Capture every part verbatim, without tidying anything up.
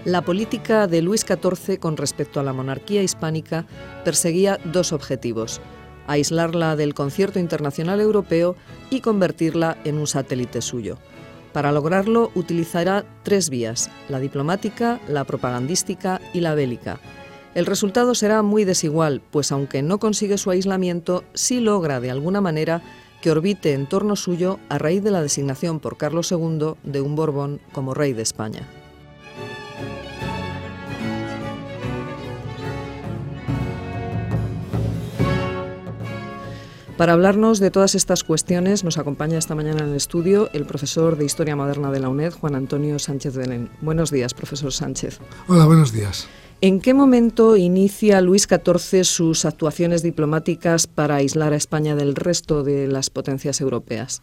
La política de Luis catorce con respecto a la monarquía hispánica perseguía dos objetivos: aislarla del concierto internacional europeo y convertirla en un satélite suyo. Para lograrlo utilizará tres vías: la diplomática, la propagandística y la bélica. El resultado será muy desigual, pues aunque no consigue su aislamiento, sí logra de alguna manera que orbite en torno suyo a raíz de la designación por Carlos segundo de un Borbón como rey de España. Para hablarnos de todas estas cuestiones nos acompaña esta mañana en el estudio el profesor de Historia Moderna de la UNED, Juan Antonio Sánchez Belén. Buenos días, profesor Sánchez. Hola, buenos días. ¿En qué momento inicia Luis catorce sus actuaciones diplomáticas para aislar a España del resto de las potencias europeas?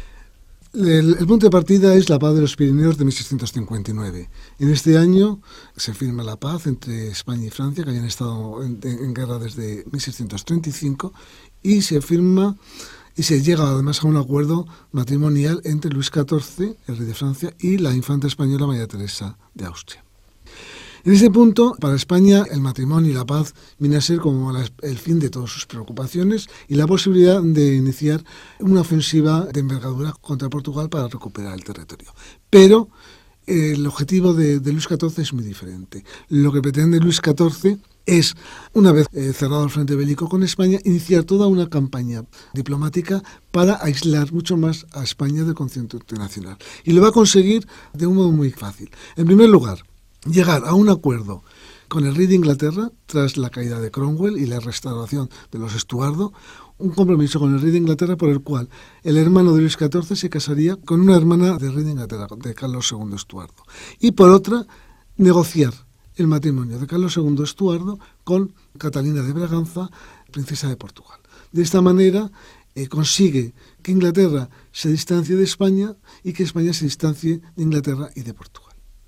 El, el punto de partida es la paz de los Pirineos de mil seiscientos cincuenta y nueve. En este año se firma la paz entre España y Francia, que habían estado en, en guerra desde mil seiscientos treinta y cinco, y se firma y se llega además a un acuerdo matrimonial entre Luis catorce, el rey de Francia, y la infanta española María Teresa de Austria. En ese punto, para España, el matrimonio y la paz viene a ser como la, el fin de todas sus preocupaciones y la posibilidad de iniciar una ofensiva de envergadura contra Portugal para recuperar el territorio. Pero eh, el objetivo de, de Luis catorce es muy diferente. Lo que pretende Luis catorce es, una vez eh, cerrado el frente bélico con España, iniciar toda una campaña diplomática para aislar mucho más a España del concierto internacional. Y lo va a conseguir de un modo muy fácil. En primer lugar, llegar a un acuerdo con el rey de Inglaterra tras la caída de Cromwell y la restauración de los Estuardo, un compromiso con el rey de Inglaterra por el cual el hermano de Luis catorce se casaría con una hermana del rey de Inglaterra, de Carlos segundo Estuardo. Y por otra, negociar el matrimonio de Carlos segundo Estuardo con Catalina de Braganza, princesa de Portugal. De esta manera eh, consigue que Inglaterra se distancie de España y que España se distancie de Inglaterra y de Portugal.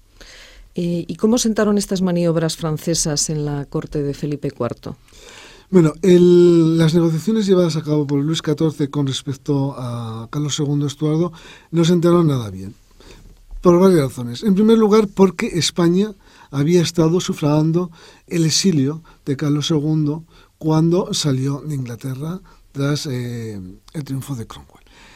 ¿Y cómo sentaron estas maniobras francesas en la corte de Felipe cuarto? Bueno, el, las negociaciones llevadas a cabo por Luis catorce con respecto a Carlos segundo Estuardo no sentaron nada bien, por varias razones. En primer lugar, porque España había estado sufragando el exilio de Carlos segundo cuando salió de Inglaterra tras eh, el triunfo de Cromwell.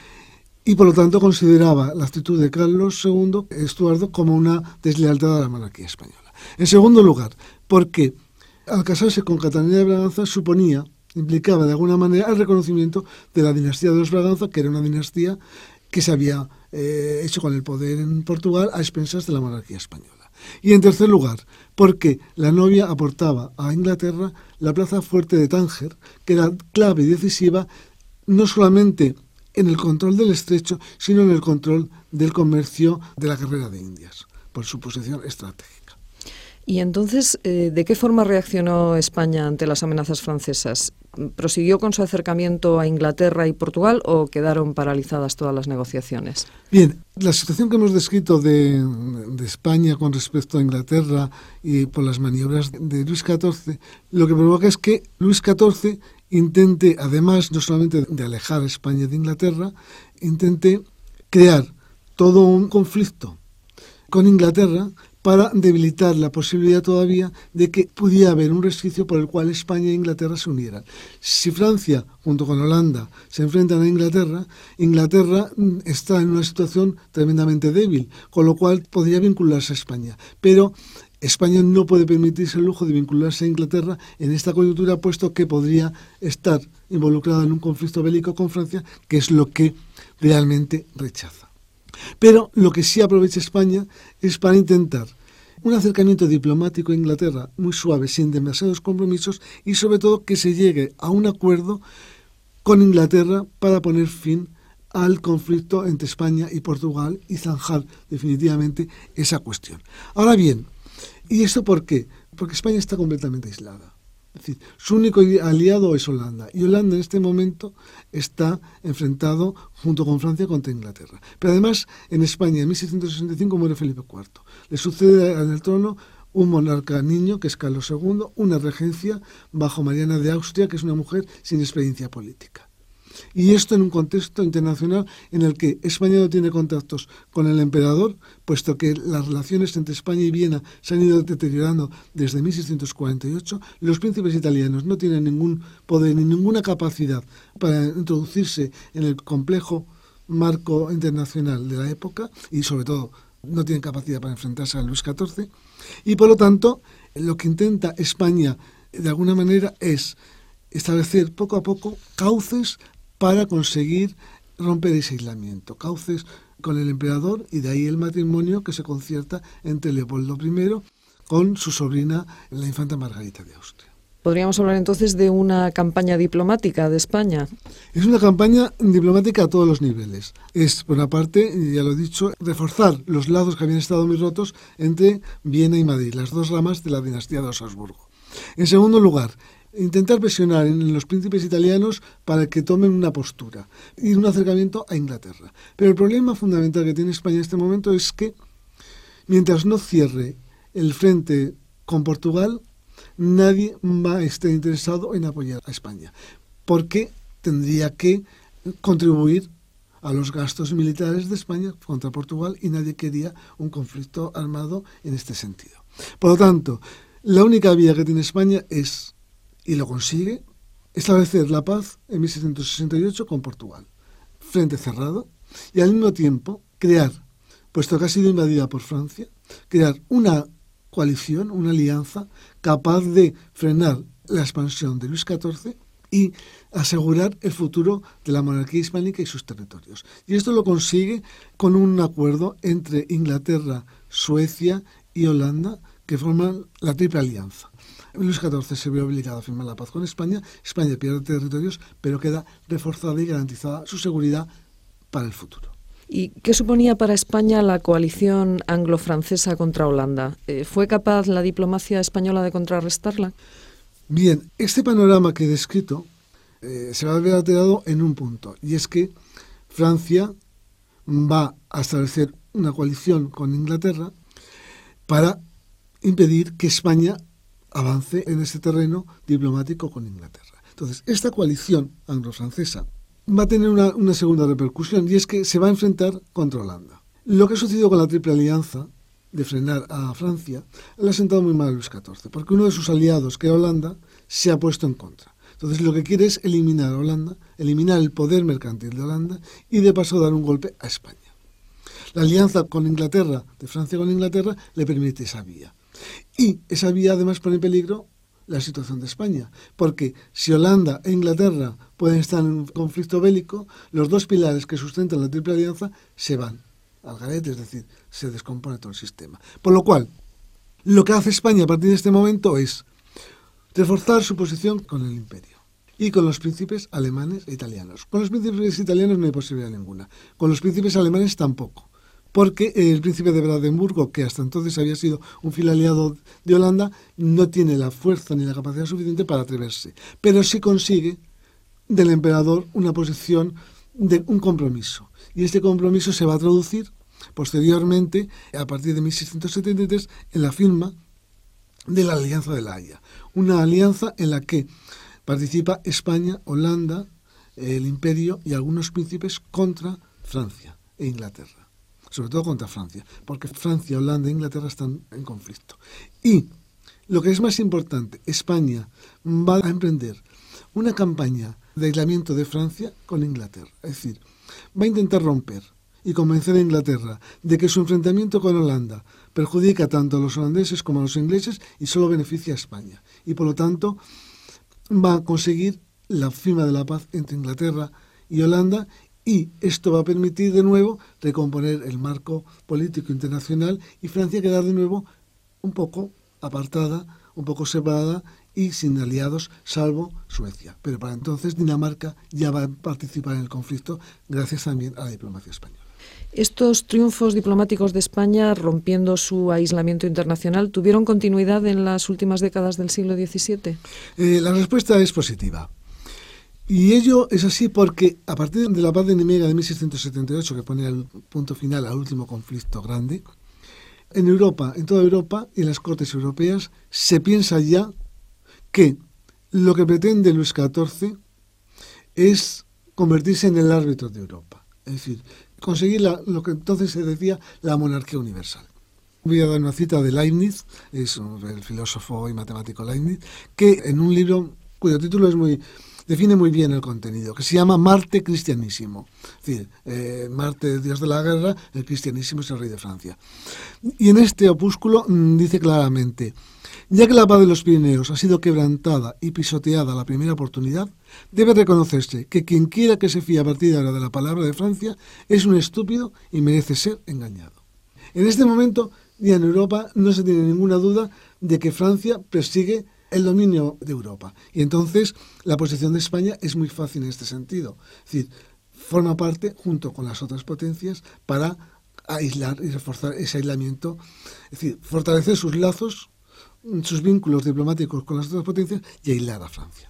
Y por lo tanto consideraba la actitud de Carlos segundo Estuardo como una deslealtad a la monarquía española. En segundo lugar, porque al casarse con Catalina de Braganza suponía, implicaba de alguna manera el reconocimiento de la dinastía de los Braganza, que era una dinastía que se había eh, hecho con el poder en Portugal a expensas de la monarquía española. Y en tercer lugar, porque la novia aportaba a Inglaterra la plaza fuerte de Tánger, que era clave y decisiva no solamente en el control del estrecho, sino en el control del comercio de la carrera de Indias, por su posición estratégica. Y entonces, eh, ¿de qué forma reaccionó España ante las amenazas francesas? ¿Prosiguió con su acercamiento a Inglaterra y Portugal o quedaron paralizadas todas las negociaciones? Bien, la situación que hemos descrito de, de España con respecto a Inglaterra y por las maniobras de Luis catorce, lo que provoca es que Luis catorce intente, además, no solamente de alejar a España de Inglaterra, intente crear todo un conflicto con Inglaterra para debilitar la posibilidad todavía de que pudiera haber un resquicio por el cual España e Inglaterra se unieran. Si Francia, junto con Holanda, se enfrentan a Inglaterra, Inglaterra está en una situación tremendamente débil, con lo cual podría vincularse a España. Pero España no puede permitirse el lujo de vincularse a Inglaterra en esta coyuntura, puesto que podría estar involucrada en un conflicto bélico con Francia, que es lo que realmente rechaza. Pero lo que sí aprovecha España es para intentar un acercamiento diplomático a Inglaterra muy suave, sin demasiados compromisos, y sobre todo que se llegue a un acuerdo con Inglaterra para poner fin al conflicto entre España y Portugal y zanjar definitivamente esa cuestión. Ahora bien, ¿y esto por qué? Porque España está completamente aislada. Es decir, su único aliado es Holanda, y Holanda en este momento está enfrentado junto con Francia contra Inglaterra. Pero además, en España, en mil seiscientos sesenta y cinco, muere Felipe cuarto. Le sucede en el trono un monarca niño, que es Carlos segundo, una regencia bajo Mariana de Austria, que es una mujer sin experiencia política. Y esto en un contexto internacional en el que España no tiene contactos con el emperador, puesto que las relaciones entre España y Viena se han ido deteriorando desde mil seiscientos cuarenta y ocho. Los príncipes italianos no tienen ningún poder ni ninguna capacidad para introducirse en el complejo marco internacional de la época y, sobre todo, no tienen capacidad para enfrentarse a Luis catorce. Y, por lo tanto, lo que intenta España, de alguna manera, es establecer poco a poco cauces para conseguir romper ese aislamiento, cauces con el emperador, y de ahí el matrimonio que se concierta entre Leopoldo primero con su sobrina, la infanta Margarita de Austria. ¿Podríamos hablar entonces de una campaña diplomática de España? Es una campaña diplomática a todos los niveles. Es, por una parte, ya lo he dicho, reforzar los lazos que habían estado muy rotos entre Viena y Madrid, las dos ramas de la dinastía de los Habsburgo. En segundo lugar, intentar presionar en los príncipes italianos para que tomen una postura y un acercamiento a Inglaterra. Pero el problema fundamental que tiene España en este momento es que, mientras no cierre el frente con Portugal, nadie va a estar interesado en apoyar a España, porque tendría que contribuir a los gastos militares de España contra Portugal y nadie quería un conflicto armado en este sentido. Por lo tanto, la única vía que tiene España es, y lo consigue, establecer la paz en mil seiscientos sesenta y ocho con Portugal, frente cerrado, y al mismo tiempo crear, puesto que ha sido invadida por Francia, crear una coalición, una alianza capaz de frenar la expansión de Luis catorce y asegurar el futuro de la monarquía hispánica y sus territorios. Y esto lo consigue con un acuerdo entre Inglaterra, Suecia y Holanda, que forman la Triple Alianza. Luis catorce se ve obligado a firmar la paz con España, España pierde territorios, pero queda reforzada y garantizada su seguridad para el futuro. ¿Y qué suponía para España la coalición anglo-francesa contra Holanda? Eh, ¿Fue capaz la diplomacia española de contrarrestarla? Bien, este panorama que he descrito eh, se va a ver alterado en un punto, y es que Francia va a establecer una coalición con Inglaterra para impedir que España avance en este terreno diplomático con Inglaterra. Entonces, esta coalición anglo-francesa va a tener una, una segunda repercusión, y es que se va a enfrentar contra Holanda. Lo que ha sucedido con la Triple Alianza de frenar a Francia le ha sentado muy mal a Luis catorce, porque uno de sus aliados, que era Holanda, se ha puesto en contra. Entonces lo que quiere es eliminar a Holanda, eliminar el poder mercantil de Holanda y de paso dar un golpe a España. La alianza con Inglaterra, de Francia con Inglaterra, le permite esa vía. Y esa vía además pone en peligro la situación de España, porque si Holanda e Inglaterra pueden estar en un conflicto bélico, los dos pilares que sustentan la Triple Alianza se van al garete, es decir, se descompone todo el sistema. Por lo cual, lo que hace España a partir de este momento es reforzar su posición con el imperio y con los príncipes alemanes e italianos. Con los príncipes italianos no hay posibilidad ninguna, con los príncipes alemanes tampoco, porque el príncipe de Brandenburgo, que hasta entonces había sido un fiel aliado de Holanda, no tiene la fuerza ni la capacidad suficiente para atreverse, pero sí consigue del emperador una posición de un compromiso, y este compromiso se va a traducir posteriormente, a partir de mil seiscientos setenta y tres, en la firma de la Alianza de la Haya, una alianza en la que participa España, Holanda, el Imperio y algunos príncipes contra Francia e Inglaterra, sobre todo contra Francia, porque Francia, Holanda e Inglaterra están en conflicto. Y lo que es más importante, España va a emprender una campaña de aislamiento de Francia con Inglaterra, es decir, va a intentar romper y convencer a Inglaterra de que su enfrentamiento con Holanda perjudica tanto a los holandeses como a los ingleses y solo beneficia a España. Y por lo tanto va a conseguir la firma de la paz entre Inglaterra y Holanda, y esto va a permitir de nuevo recomponer el marco político internacional y Francia quedar de nuevo un poco apartada, un poco separada y sin aliados, salvo Suecia. Pero para entonces Dinamarca ya va a participar en el conflicto gracias también a la diplomacia española. ¿Estos triunfos diplomáticos de España, rompiendo su aislamiento internacional, tuvieron continuidad en las últimas décadas del siglo diecisiete? Eh, la respuesta es positiva. Y ello es así porque a partir de la paz de Nimega de mil seiscientos setenta y ocho, que pone el punto final al último conflicto grande, en Europa, en toda Europa y en las cortes europeas, se piensa ya que lo que pretende Luis catorce es convertirse en el árbitro de Europa. Es decir, conseguir la, lo que entonces se decía la monarquía universal. Voy a dar una cita de Leibniz, es el filósofo y matemático Leibniz, que en un libro cuyo título es muy... define muy bien el contenido, que se llama Marte Cristianísimo. Es decir, eh, Marte, dios de la guerra, el cristianísimo es el rey de Francia. Y en este opúsculo mmm, dice claramente: ya que la paz de los Pirineos ha sido quebrantada y pisoteada a la primera oportunidad, debe reconocerse que quien quiera que se fíe a partir de ahora de la palabra de Francia es un estúpido y merece ser engañado. En este momento, ya en Europa no se tiene ninguna duda de que Francia persigue el dominio de Europa. Y entonces la posición de España es muy fácil en este sentido. Es decir, forma parte, junto con las otras potencias, para aislar y reforzar ese aislamiento. Es decir, fortalecer sus lazos, sus vínculos diplomáticos con las otras potencias y aislar a Francia.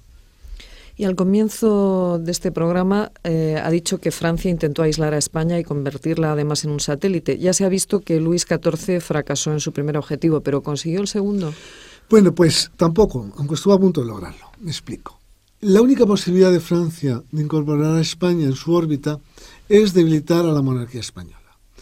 Y al comienzo de este programa eh, ha dicho que Francia intentó aislar a España y convertirla además en un satélite. Ya se ha visto que Luis catorce fracasó en su primer objetivo, pero ¿consiguió el segundo? Bueno, pues tampoco, aunque estuvo a punto de lograrlo. Me explico. La única posibilidad de Francia de incorporar a España en su órbita es debilitar a la monarquía española.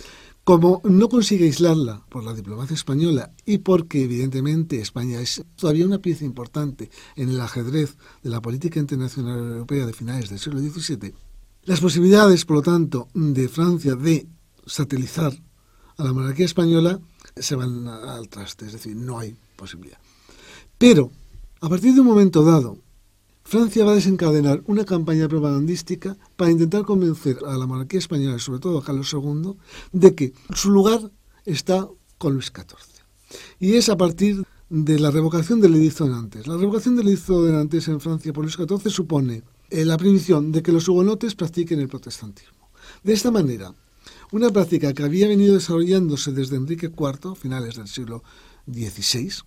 Como no consigue aislarla por la diplomacia española y porque evidentemente España es todavía una pieza importante en el ajedrez de la política internacional europea de finales del siglo diecisiete, las posibilidades, por lo tanto, de Francia de satelizar a la monarquía española se van al traste, es decir, no hay posibilidad. Pero, a partir de un momento dado, Francia va a desencadenar una campaña propagandística para intentar convencer a la monarquía española, y sobre todo a Carlos segundo, de que su lugar está con Luis catorce. Y es a partir de la revocación del edicto de Nantes. La revocación del edicto de Nantes en Francia por Luis catorce supone eh, la prohibición de que los hugonotes practiquen el protestantismo. De esta manera, una práctica que había venido desarrollándose desde Enrique cuarto, finales del siglo dieciséis,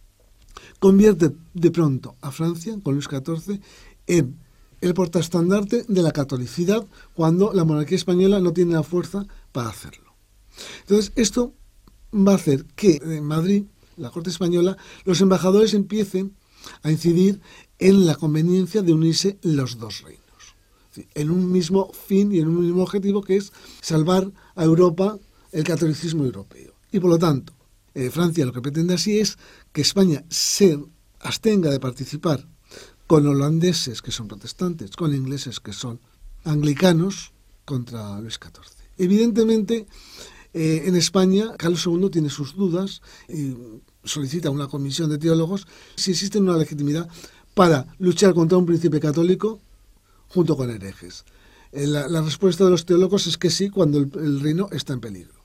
convierte de pronto a Francia, con Luis catorce, en el portaestandarte de la catolicidad cuando la monarquía española no tiene la fuerza para hacerlo. Entonces, esto va a hacer que en Madrid, la corte española, los embajadores empiecen a incidir en la conveniencia de unirse los dos reinos, en un mismo fin y en un mismo objetivo, que es salvar a Europa, el catolicismo europeo. Y por lo tanto, Eh, Francia lo que pretende así es que España se abstenga de participar con holandeses que son protestantes, con ingleses que son anglicanos, contra Luis catorce. Evidentemente, eh, en España, Carlos segundo tiene sus dudas y solicita una comisión de teólogos si existe una legitimidad para luchar contra un príncipe católico junto con herejes. Eh, la, la respuesta de los teólogos es que sí, cuando el, el reino está en peligro.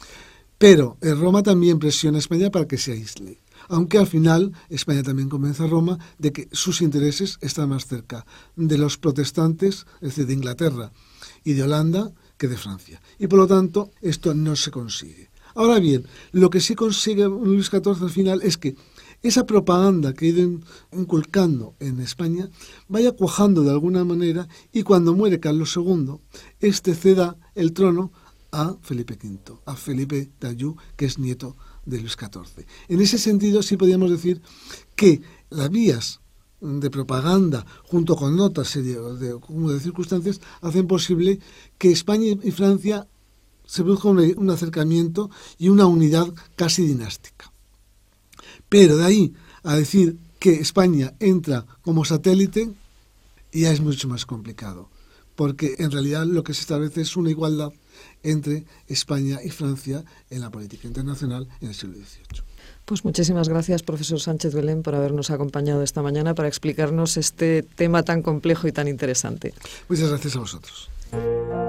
Pero Roma también presiona a España para que se aísle, aunque al final España también convence a Roma de que sus intereses están más cerca de los protestantes, es decir, de Inglaterra y de Holanda, que de Francia. Y por lo tanto, esto no se consigue. Ahora bien, lo que sí consigue Luis catorce al final es que esa propaganda que ha ido inculcando en España vaya cuajando de alguna manera, y cuando muere Carlos segundo, este ceda el trono a Felipe quinto, a Felipe d'Anjou, que es nieto de Luis catorce. En ese sentido, sí podríamos decir que las vías de propaganda, junto con otra serie de, de, de circunstancias, hacen posible que España y Francia se produzca un, un acercamiento y una unidad casi dinástica. Pero de ahí a decir que España entra como satélite, ya es mucho más complicado, porque en realidad lo que se establece es una igualdad entre España y Francia en la política internacional en el siglo dieciocho. Pues muchísimas gracias, profesor Sánchez Belén, por habernos acompañado esta mañana para explicarnos este tema tan complejo y tan interesante. Muchas gracias a vosotros.